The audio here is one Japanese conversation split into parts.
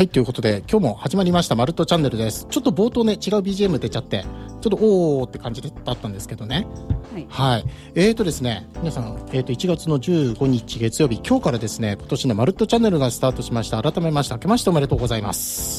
はいということで今日も始まりましたマルトチャンネルです。ちょっと冒頭ね違う BGM 出ちゃってちょっとおーって感じだったんですけどね。はい、ですね皆さん、1月の15日月曜日今日からですね今年のマルトチャンネルがスタートしました。改めまして明けましておめでとうございます。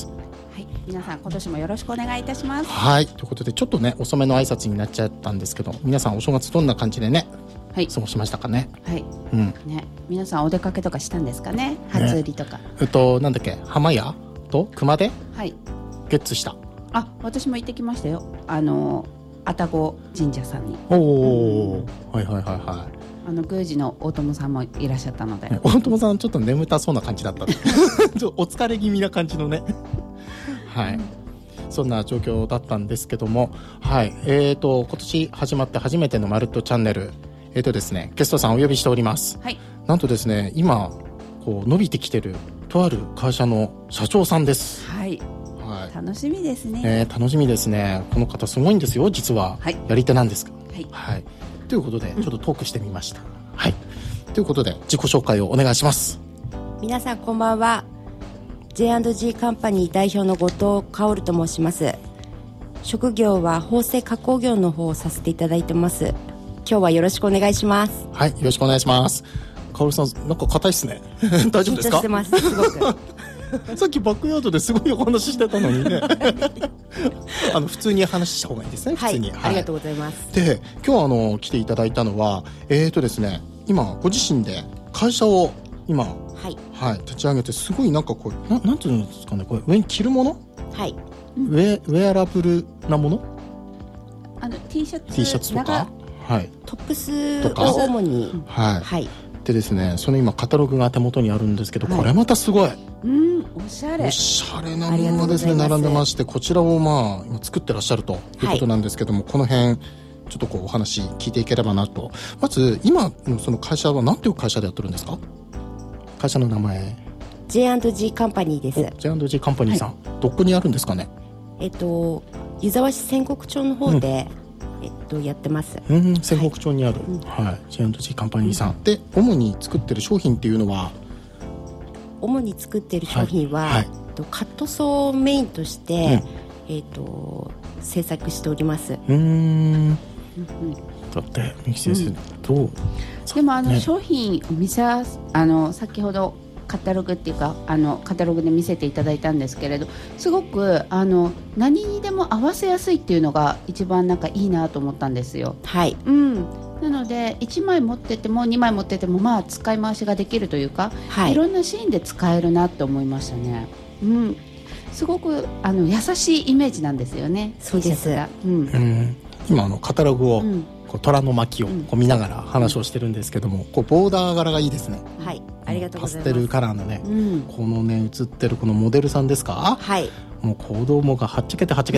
はい、皆さん今年もよろしくお願いいたします。 はいということでちょっとね遅めの挨拶になっちゃったんですけど皆さんお正月どんな感じでね過ごしましたかね。 はい、ね、皆さんお出かけとかしたんですかね。初売りとか、 なんだっけ浜屋と熊手ゲッツした。 私も行ってきましたよ。愛宕神社さんに。 はいはいはいはい。 宮司の大友さんもいらっしゃったので、 大友さんちょっと眠たそうな感じだったお疲れ気味な感じのねはい、そんな状況だったんですけども、はい今年始まって初めてのマルトチャンネルですねゲストさんお呼びしております。なんとですね今こう伸びてきてるとある会社の社長さんです。 楽しみですね。 楽しみですね。この方すごいんですよ実は、やり手なんですか。ということでちょっとトークしてみました。ということで自己紹介をお願いします。 皆さんこんばんは。 J&G カンパニー代表の後藤薫と申します。職業は縫製加工業の方をさせていただいてます。今日はよろしくお願いします。 よろしくお願いします。薫さんなんか硬いっすね大丈夫ですか。 緊張してますすごくさっきバックヤードですごいお話してたのにね普通に話した方がいいですね。普通に、 ありがとうございます。 で今日来ていただいたのはですね今ご自身で会社を今立ち上げてすごいなんかこうなんていうんですかねこれ上に着るものウェアラブルなもの T シャツとかトップスを主にでですねその今カタログが手元にあるんですけど、これまたすごいおしゃれなものがですね並んでまして、こちらを今作ってらっしゃるということなんですけども、この辺ちょっとこうお話聞いていければなと。まず今のその会社は何ていう会社でやってるんですか。会社の名前 J&G カンパニーです。 J&G カンパニーさん、どこにあるんですかね。 湯沢市仙石町の方で、やってます。 仙石町にある、J&G カンパニーさんで主に作ってる商品っていうのは主に作っている商品は、カットソーをメインとして、制作しております。だって三木先生、どうでも商品お店は先ほどカタログっていうかカタログで見せていただいたんですけれど、すごく何にでも合わせやすいっていうのが一番なんかいいなと思ったんですよ。なので1枚持ってても2枚持ってても使い回しができるというか、いろんなシーンで使えるなって思いましたね。すごく優しいイメージなんですよね。 そうです。 今カタログを、虎の巻を見ながら話をしてるんですけども、ボーダー柄がいいですね。 ありがとうございます。 パステルカラーのね、このね写ってるこのモデルさんですか。もう子供がはっちゃけてキラ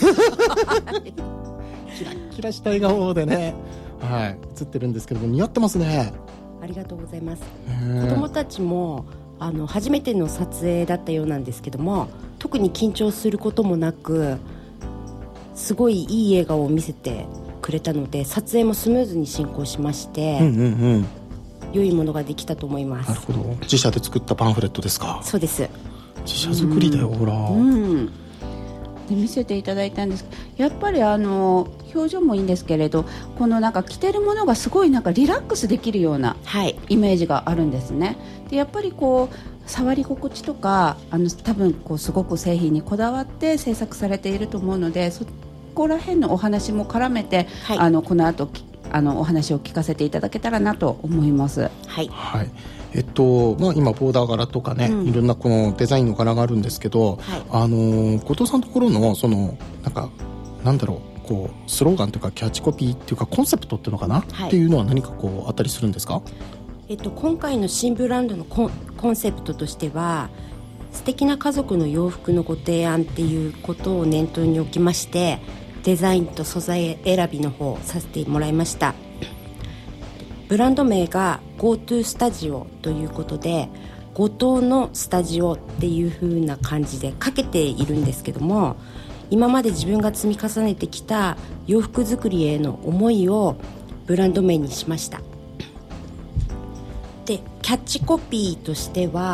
キラした笑顔でね写ってるんですけども似合ってますね。 ありがとうございます。子供たちも初めての撮影だったようなんですけども、特に緊張することもなくすごいいい笑顔を見せてくれたので、撮影もスムーズに進行しまして、良いものができたと思います。 なるほど。自社で作ったパンフレットですか。 そうです。 自社作りだよ、ほら。 で見せていただいたんです。やっぱり表情もいいんですけれど、このなんか着てるものがすごいなんかリラックスできるようなイメージがあるんですね。でやっぱりこう触り心地とか多分こうすごく製品にこだわって制作されていると思うので、そこら辺のお話も絡めて、この後お話を聞かせていただけたらなと思います。 今ボーダー柄とかね、いろんなこのデザインの柄があるんですけど、後藤さんのところのそのなんだろうこうスローガンというかキャッチコピーっていうかコンセプトっていうのかな、っていうのは何かこうあったりするんですか。 今回の新ブランドのコンセプトとしては、素敵な家族の洋服のご提案っていうことを念頭に置きまして、デザインと素材選びの方をさせてもらいました。ブランド名が GoTo スタジオということで、後藤のスタジオっていう風な感じでかけているんですけども、今まで自分が積み重ねてきた洋服作りへの思いをブランド名にしました。でキャッチコピーとしては、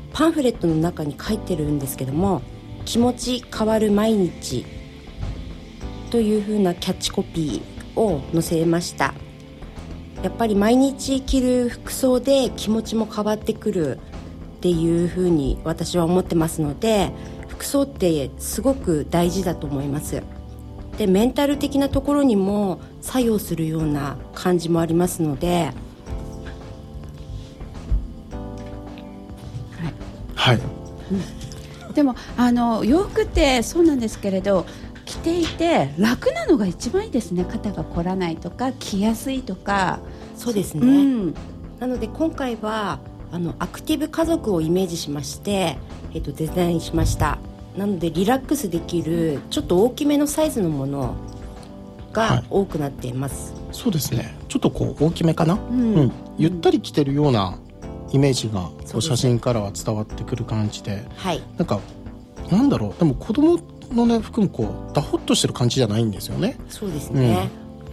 パンフレットの中に書いてるんですけども、気持ち変わる毎日という風なキャッチコピーを載せました。やっぱり毎日着る服装で気持ちも変わってくるっていう風に私は思ってますので、服装ってすごく大事だと思います。で、メンタル的なところにも作用するような感じもありますので、 はい、 でも洋服ってそうなんですけれど、着ていて楽なのが一番いいですね。肩が凝らないとか着やすいとか。 そうですね、なので今回はアクティブ家族をイメージしまして、デザインしました。なのでリラックスできるちょっと大きめのサイズのものが多くなっています、 そうですね、ちょっとこう大きめかな、ゆったり着てるようなイメージがこう写真からは伝わってくる感じで、なんかなんだろう、でも子供のね服もこうダホッとしてる感じじゃないんですよね。 そうですね、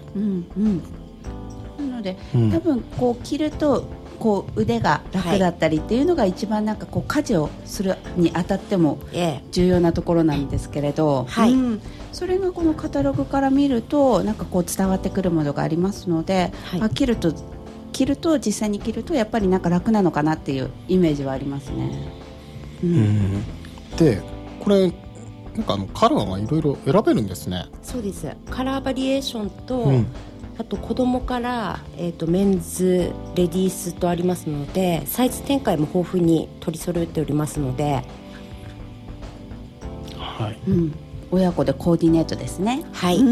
なので、多分こう着るとこう腕が楽だったりっていうのが一番なんかこう家事をするにあたっても重要なところなんですけれど、それがこのカタログから見るとなんかこう伝わってくるものがありますので、着ると実際に着るとやっぱりなんか楽なのかなっていうイメージはありますね。 でこれなんかカラーがいろいろ選べるんですね。 そうです。カラーバリエーションと、あと子供から、メンズレディースとありますので、サイズ展開も豊富に取り揃えておりますので、 親子でコーディネートですね。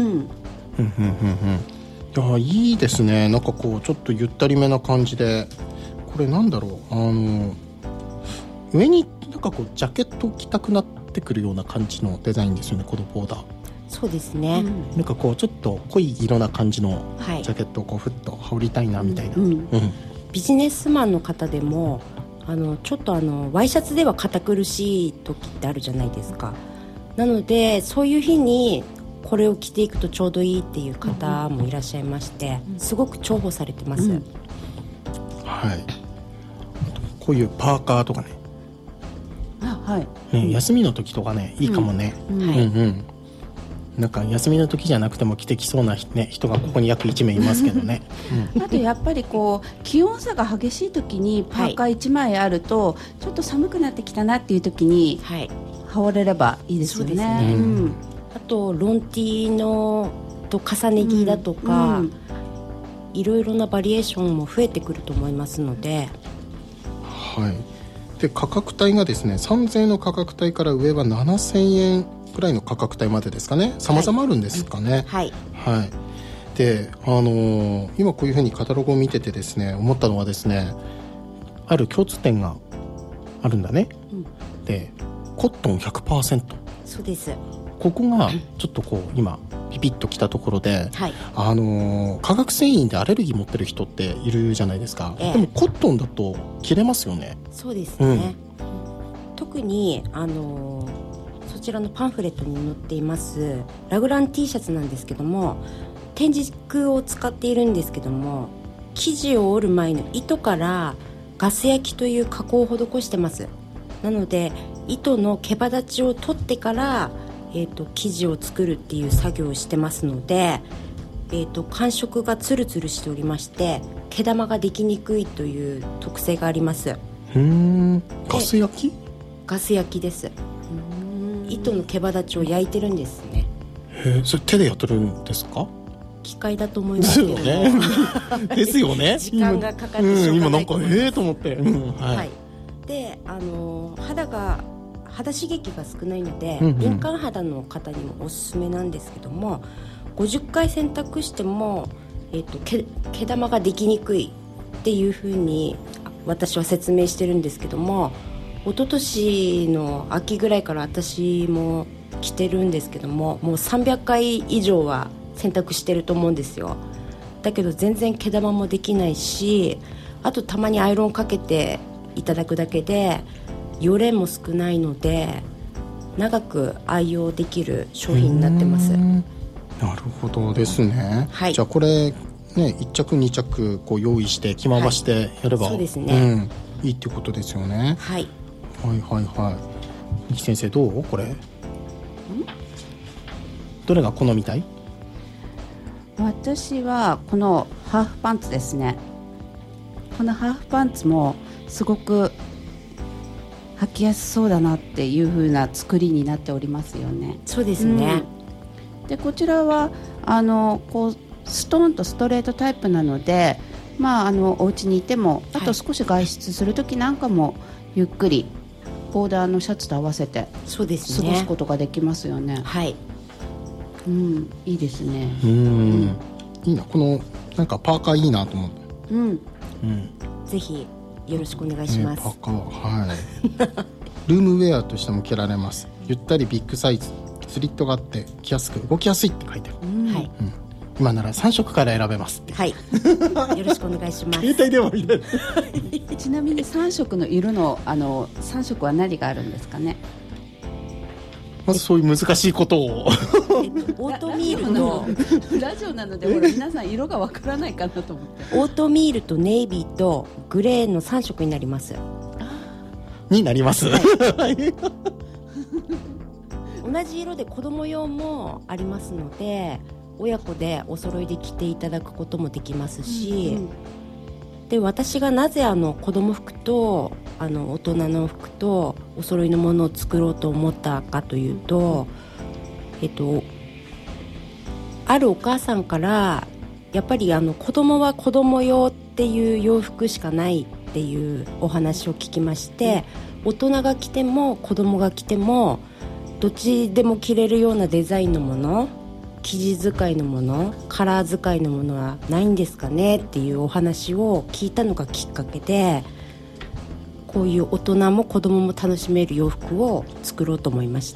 いいですね。なんかこうちょっとゆったりめな感じで、これなんだろう、上になんかこうジャケット着たくなってくるような感じのデザインですよね、このボーダー。 そうですね、 なんかこうちょっと濃い色な感じのジャケットをこうふっと羽織りたいなみたいな、 ビジネスマンの方でもちょっとワイシャツでは堅苦しい時ってあるじゃないですか。なのでそういう日にこれを着ていくとちょうどいいっていう方もいらっしゃいまして、すごく重宝されてます、 こういうパーカーとかね、休みの時とかねいいかもね。なんか休みの時じゃなくても着てきそうな、人がここに約1名いますけどね、 あとやっぱりこう気温差が激しい時にパーカー1枚あると、ちょっと寒くなってきたなっていう時に羽織れればいいですよね。 あとロンティーのと重ね着だとか、いろいろなバリエーションも増えてくると思いますので、 で価格帯がですね、3000円の価格帯から上は7000円くらいの価格帯までですかね。様々あるんですかね。で、今こういうふうにカタログを見ててですね、思ったのはですね、ある共通点があるんだね、でコットン 100%。 そうです。 ここがちょっとこう今ピピッときたところで、化学繊維でアレルギー持ってる人っているじゃないですか、でもコットンだと着れますよね。 そうですね、特にそちらのパンフレットに載っていますラグラン T シャツなんですけども、天竺を使っているんですけども、生地を織る前の糸からガス焼きという加工を施してます。なので糸の毛羽立ちを取ってから生地を作るっていう作業をしてますので、感触がツルツルしておりまして、毛玉ができにくいという特性があります。 ガス焼き？ ガス焼きです。糸の毛羽立ちを焼いてるんですね。 それ手でやってるんですか？ 機械だと思いますけどですよね時間がかかってしょうがないと思います。 今なんかと思って、 で肌刺激が少ないので、敏感肌の方にもおすすめなんですけども、50回洗濯しても、毛玉ができにくいっていう風に私は説明してるんですけども、一昨年の秋ぐらいから私も着てるんですけども、もう300回以上は洗濯してると思うんですよ。だけど全然毛玉もできないし、あとたまにアイロンかけていただくだけで汚れも少ないので、長く愛用できる商品になってます。 なるほどですね、じゃあこれね、1着2着こう用意して着回してやれば、 そうですね、 いいってことですよね。 はいはいはい。三木先生どうこれ？どれが好みたい？ 私はこのハーフパンツですね。このハーフパンツもすごく履きやすそうだなっていう風な作りになっておりますよね。 そうですね、 でこちらはこうストーンとストレートタイプなので、お家にいても、あと少し外出するときなんかもゆっくりボーダーのシャツと合わせてそうですね、 過ごすことができますよね。 はい、 いいですね。 いいな、このなんかパーカーいいなと思って、 ぜひよろしくお願いします。 パーカー、はい。ルームウェアとしても着られます。ゆったりビッグサイズ、スリットがあって着やすく動きやすいって書いてある。 はい、 今なら3色から選べますって。 はい、よろしくお願いします。 携帯電話みたいな。 ちなみに3色の色の3色は何があるんですかね。 まずそういう難しいことをオートミールとラジオなのでほら皆さん色がわからないかなと思って。 オートミールとネイビーとグレーの3色になります。 になります、 同じ色で子供用もありますので、親子でお揃いで着ていただくこともできますし、で私がなぜ子供服と大人の服とお揃いのものを作ろうと思ったかというと、あるお母さんからやっぱり子供は子供用っていう洋服しかないっていうお話を聞きまして、大人が着ても子供が着てもどっちでも着れるようなデザインのもの、生地使いのもの、カラー使いのものはないんですかねっていうお話を聞いたのがきっかけで、こういう大人も子供も楽しめる洋服を作ろうと思いました。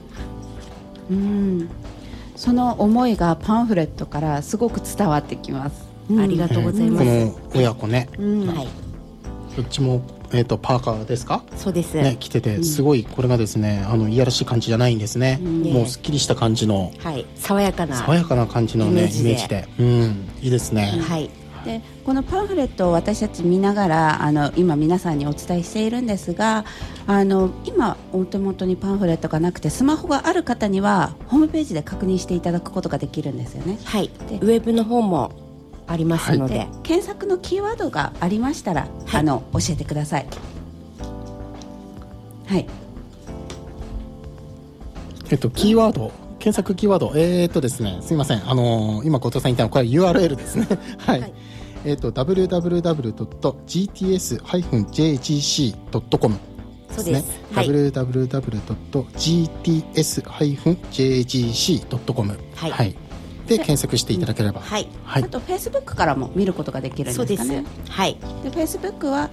その思いがパンフレットからすごく伝わってきます。 ありがとうございます。 この親子ね、 はい、 どっちもパーカーですか？ そうです、 ね、着ててすごいこれがですね、いやらしい感じじゃないんですね、もうすっきりした感じの、 はい、爽やかな感じのねイメージで、いいですね。 はい、 でこのパンフレットを私たち見ながら今皆さんにお伝えしているんですが、今お手元にパンフレットがなくてスマホがある方にはホームページで確認していただくことができるんですよね。 はい、でウェブの方もありますので、 検索のキーワードがありましたら、教えてください。はい。 キーワード、検索キーワード、ですね、すみません、今後藤さん言ったのこれ URL ですね。はい。www.gts-jgc.com ですね。www.gts-jgc.com はい。で検索していただければ、あと Facebook からも見ることができるんですかね。 そうです。はい。 で Facebook は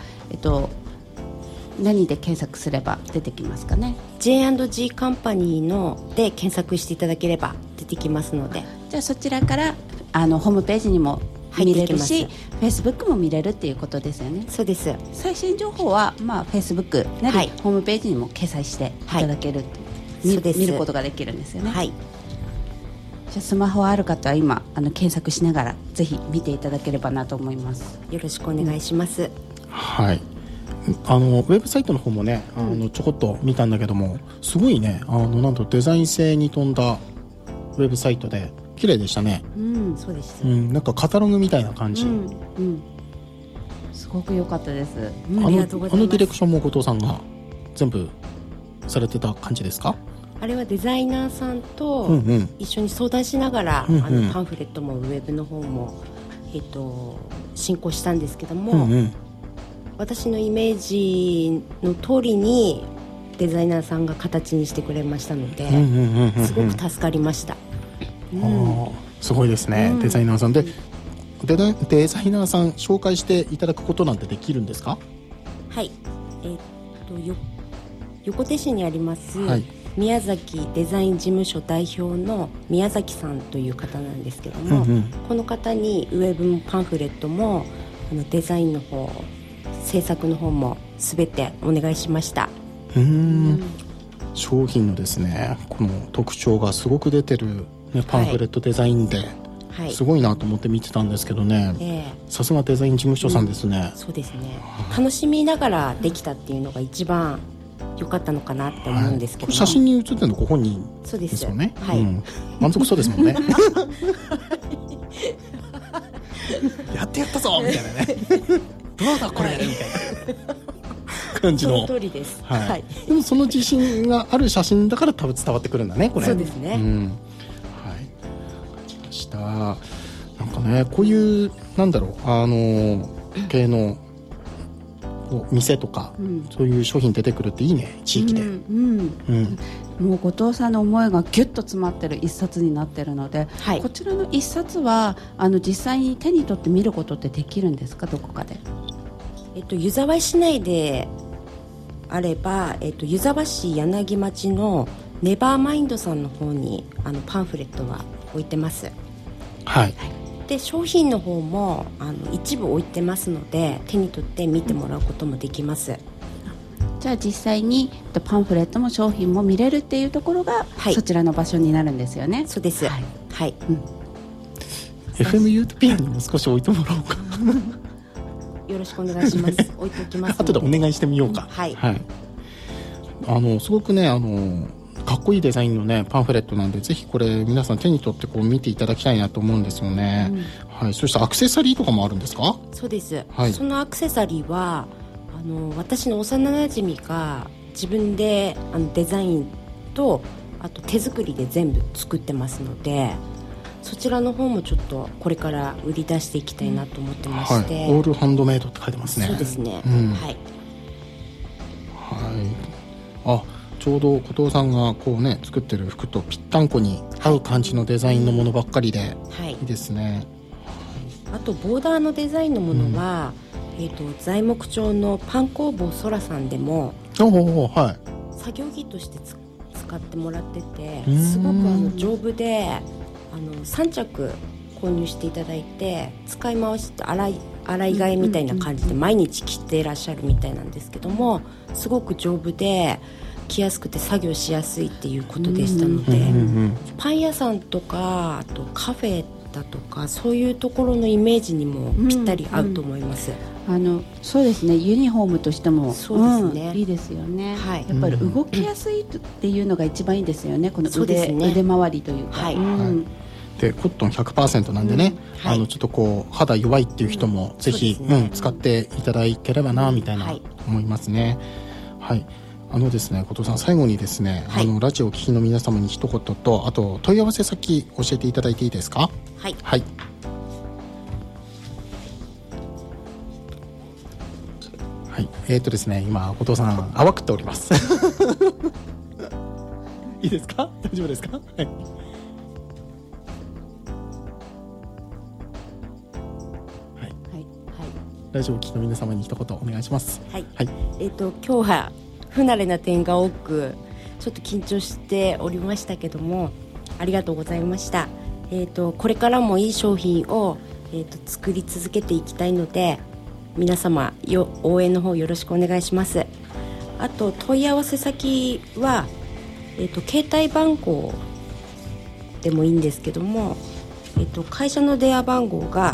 何で検索すれば出てきますかね。 J&G カンパニーので検索していただければ出てきますので、 じゃあそちらからホームページにも見れるし Facebook も見れるっていうことですよね。 そうです。 最新情報は、Facebook なり、ホームページにも掲載していただける、見ることができるんですよね。 はい。 じゃあスマホある方は今検索しながらぜひ見ていただければなと思います。 よろしくお願いします。 はい。ウェブサイトの方もね、ちょこっと見たんだけども、すごいね、なんとデザイン性に富んだウェブサイトで綺麗でしたね。 そうです。 なんかカタログみたいな感じ。 すごく良かったです。 ありがとうございます。 ディレクションも後藤さんが全部されてた感じですか？ あれはデザイナーさんと一緒に相談しながら、パンフレットもウェブの方も、進行したんですけども、私のイメージの通りにデザイナーさんが形にしてくれましたので、すごく助かりました。 すごいですね、デザイナーさんで。デザイナーさん紹介していただくことなんてできるんですか？ はい、横手市にあります、宮崎デザイン事務所代表の宮崎さんという方なんですけども、この方にウェブもパンフレットもデザインの方、制作の方も全てお願いしました。 商品のですね、この特徴がすごく出てる、パンフレットデザインで、すごいなと思って見てたんですけどね、さすがデザイン事務所さんですね。 そうですね、楽しみながらできたっていうのが一番良かったのかなって思うんですけども、 写真に写ってるのご本人そうですですよね。 はい、 満足そうですもんね。やってやったぞみたいなね。どうだこれ、みたいな感じの。 その通りです。 はい。でもその自信がある写真だから多分伝わってくるんだね、これ。 そうですね。 はい。感じました。なんかね、こういうなんだろう系の店とか、そういう商品出てくるっていいね、地域で。 もう後藤さんの思いがギュッと詰まってる一冊になってるので、はい、こちらの一冊は実際に手に取って見ることってできるんですか、どこかで。 湯沢市内であれば、湯沢市柳町のネバーマインドさんの方にパンフレットは置いてます。 はい。 で商品の方も一部置いてますので、手に取って見てもらうこともできます。 じゃあ実際にパンフレットも商品も見れるっていうところが、はい、そちらの場所になるんですよね。 そうです。はい。はい。 FM ユートピアにも少し置いてもらおうか。 よろしくお願いします。置いておきます。 後でお願いしてみようか。 はい。 はい。すごくねかっこいいデザインのねパンフレットなんで、ぜひこれ皆さん手に取ってこう見ていただきたいなと思うんですよね。はい。そしてアクセサリーとかもあるんですか？ そうです。 はい。 そのアクセサリーは私の幼なじみが自分でデザインとあと手作りで全部作ってますので、そちらの方もちょっとこれから売り出していきたいなと思ってまして、はい、 オールハンドメイドって書いてますね。 そうですね、 はい、はい。ちょうど後藤さんがこうね作ってる服とぴったんこに合う感じのデザインのものばっかりで、いいですね。 あとボーダーのデザインのものは、材木町のパン工房そらさんでも、 はい、 作業着として使ってもらってて、すごく丈夫で3着購入していただいて、使い回して洗い替えみたいな感じで毎日着ていらっしゃるみたいなんですけども、すごく丈夫で着やすくて作業しやすいっていうことでしたので、パン屋さんとかあとカフェだとかそういうところのイメージにもぴったり合うと思います。 そうですね、ユニフォームとしてもそうですね、 いいですよね。 はい、 やっぱり動きやすいっていうのが一番いいですよね、この腕回りというか。 はい。 でコットン 100% なんでね、はい、ちょっとこう肌弱いっていう人もぜひ、使っていただければなみたいな思いますね。はい。ですね、後藤さん、最後にですね、はい、ラジオを聴きの皆様に一言と、あと問い合わせ先教えていただいていいですか？ はい。 はい。はい。ですね、今後藤さん泡食っております。いいですか？大丈夫ですか？はい。ラジオを聴きの皆様に一言お願いします。 はい。はい。今日は不慣れな点が多くちょっと緊張しておりましたけども、ありがとうございました。これからもいい商品を、作り続けていきたいので、皆様応援の方よろしくお願いします。あと問い合わせ先は、携帯番号でもいいんですけども、会社の電話番号が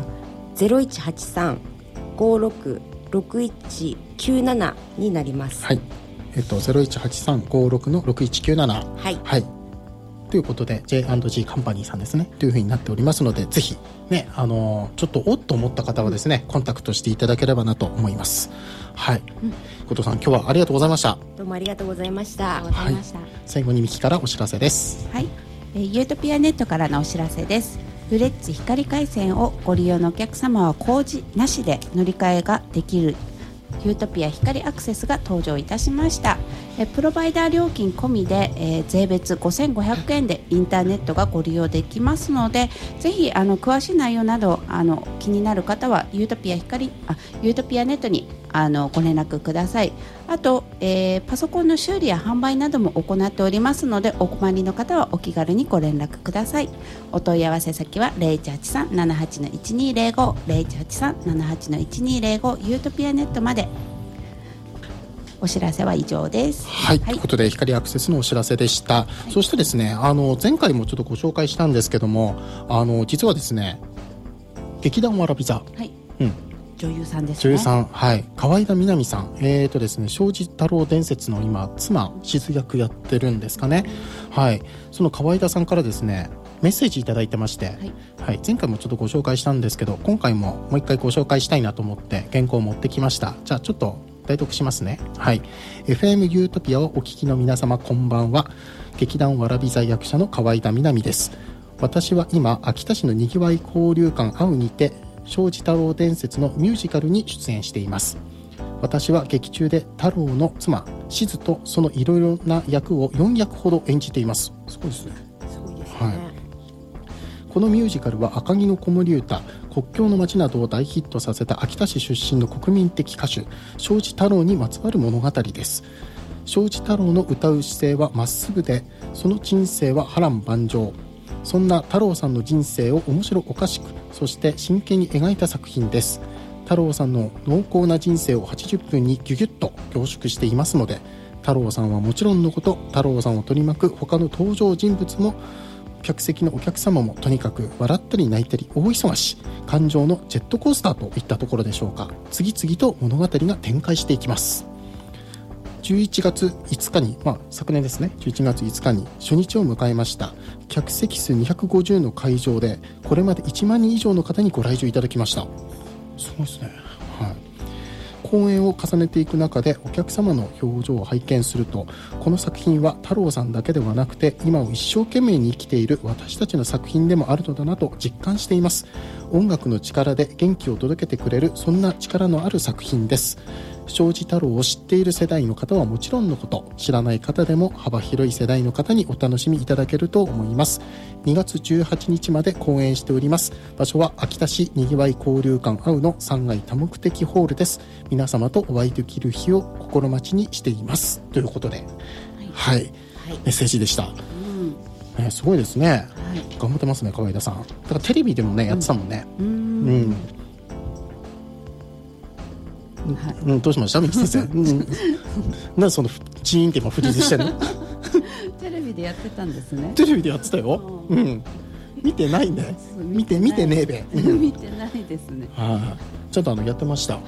0183-566197 になります。 はい。0183-56の6197、 はい、 はい、ということで J&G カンパニーさんですねというふうになっておりますので、ぜひねちょっとおっと思った方はですね、コンタクトしていただければなと思います。はい。後藤さん、今日はありがとうございました。 どうもありがとうございました。 はい、最後にミキからお知らせです。 はい。ユートピアネットからのお知らせです。フレッツ光回線をご利用のお客様は工事なしで乗り換えができるユートピア光アクセスが登場いたしました。プロバイダー料金込みで、税別5500円でインターネットがご利用できますので、ぜひ詳しい内容など気になる方はユートピアネットにご連絡ください。あと、パソコンの修理や販売なども行っておりますので、お困りの方はお気軽にご連絡ください。お問い合わせ先は 0183-78-1205 0183-78-1205 ユートピアネットまで。お知らせは以上です。 はい、ということで光アクセスのお知らせでした。そしてですね、前回もちょっとご紹介したんですけども、実はですね、劇団わらび座、 女優さんですね。 女優さん、はい、河井田みなみさん、ですね、庄司太郎伝説の今妻しず役やってるんですかね。はい、その河井田さんからですねメッセージいただいてまして、 はいはい、前回もちょっとご紹介したんですけど、今回ももう一回ご紹介したいなと思って原稿を持ってきました。じゃあちょっと代読しますね。はい、FM ユートピアをお聞きの皆様こんばんは。劇団わらび座役者の河井田みなみです。私は今秋田市のにぎわい交流館アウにて庄司太郎伝説のミュージカルに出演しています。私は劇中で太郎の妻しずとそのいろいろな役を4役ほど演じています。すごいですね。 すごいですね、 はい、このミュージカルは赤城の子守歌、国境の街などを大ヒットさせた秋田市出身の国民的歌手庄司太郎にまつわる物語です。庄司太郎の歌う姿勢はまっすぐで、その人生は波乱万丈。そんな太郎さんの人生を面白おかしく、そして真剣に描いた作品です。太郎さんの濃厚な人生を80分にギュギュッと凝縮していますので、太郎さんはもちろんのこと、太郎さんを取り巻く他の登場人物も客席のお客様もとにかく笑ったり泣いたり大忙し、感情のジェットコースターといったところでしょうか。次々と物語が展開していきます。11月5日に、昨年ですね、11月5日に初日を迎えました。客席数250の会場でこれまで1万人以上の方にご来場いただきました。すごいですね。はい、公演を重ねていく中でお客様の表情を拝見すると、この作品は太郎さんだけではなくて今を一生懸命に生きている私たちの作品でもあるのだなと実感しています。音楽の力で元気を届けてくれる、そんな力のある作品です。庄司太郎を知っている世代の方はもちろんのこと、知らない方でも幅広い世代の方にお楽しみいただけると思います。2月18日まで公演しております。場所は秋田市にぎわい交流館アウの3階多目的ホールです。皆様とお会いできる日を心待ちにしています、ということで、はい、メッセージでした。すごいですね、はい、頑張ってますね河井田さん。だからテレビでもねやってたもんね。どうしました三木先生。なんでそのチーンって今フリーズしてるの。 テレビでやってたんですね。 テレビでやってたよ。見てないね。見てねえべ。 見てないですね。 ちゃんとやってました。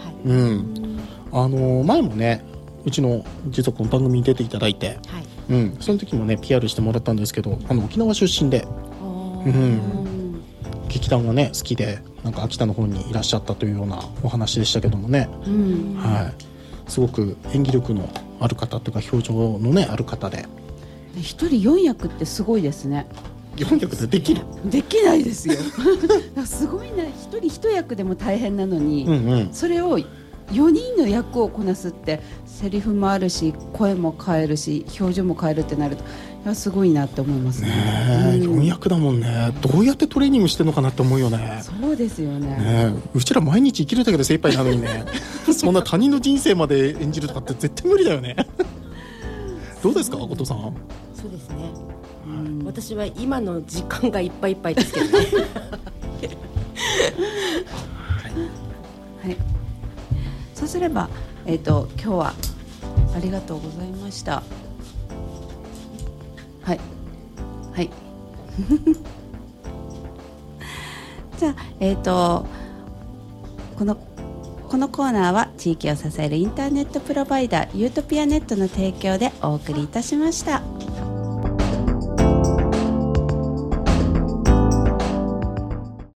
前もねうちの実はこの番組に出ていただいて、その時もね PR してもらったんですけど、沖縄出身で、劇団がね好きでなんか秋田の方にいらっしゃったというようなお話でしたけどもね、すごく演技力のある方というか表情のねある方で、 一人4役ってすごいですね。 4役でできる？ できないですよ。すごいな。一人1役でも大変なのに、それを4人の役をこなすって、セリフもあるし声も変えるし表情も変えるってなると、いやすごいなって思いますね。 4役だもんね。どうやってトレーニングしてるのかなって思うよね。 そうですよね。 うちら毎日生きるだけで精一杯なのにね。そんな他人の人生まで演じるとかって絶対無理だよね。どうですか後藤さん。 そうですね、私は今の時間がいっぱいいっぱいですけどね。 そうすれば、今日はありがとうございました。じゃあ、このコーナーは地域を支えるインターネットプロバイダーユートピアネットの提供でお送りいたしました。